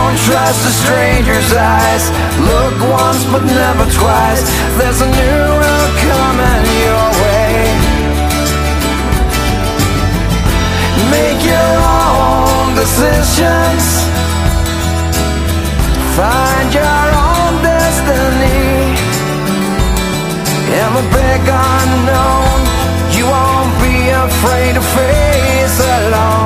Don't trust a stranger's eyes. Look once but never twice. There's a new road coming your way. Make your own decisions. Find your own destiny. In the big unknown, you won't be afraid to face alone.